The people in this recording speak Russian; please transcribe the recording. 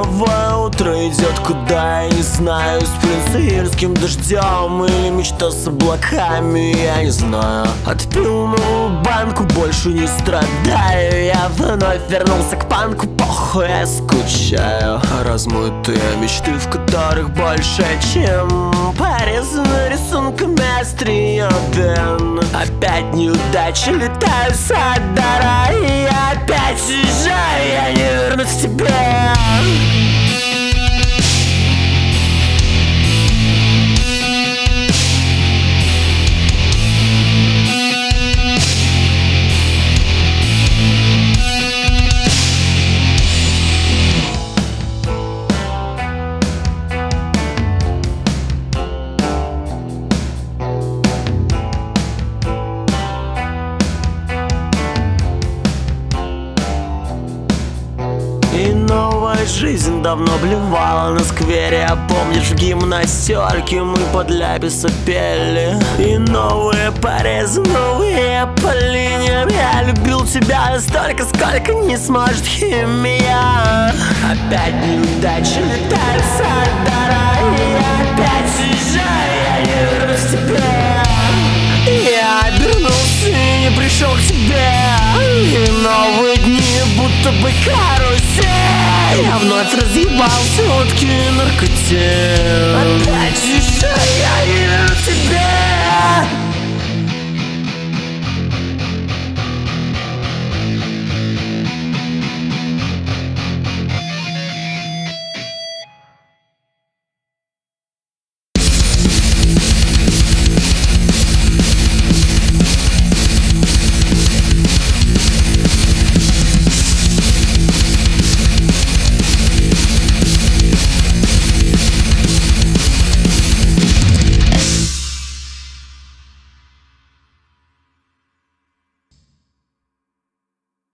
Новое утро идет, куда я не знаю. Сплю с июльским дождем или мечта с облаками, я не знаю. Отпил новую банку, больше не страдаю. Я вновь вернулся к панку, похуй, я скучаю. Размытые мечты, в которых больше, чем порезаны рисунками острия вен. Опять неудачи, летаю с радара, и я опять уезжаю, я не вернусь к тебе. И новая жизнь давно блевала на сквере. А помнишь, в гимнастерке мы под ляписа пели? И новые порезы, новые по линиям. Я любил тебя настолько, сколько не сможет химия. Опять неудачи, летаю с радара, и я опять уезжаю, я не вернусь к тебе. Я обернулся и не пришел к тебе. И новые дни будто бы карусель. Я вновь разъебался водки и наркоте. Опять уезжаю, я не вернусь к тебе.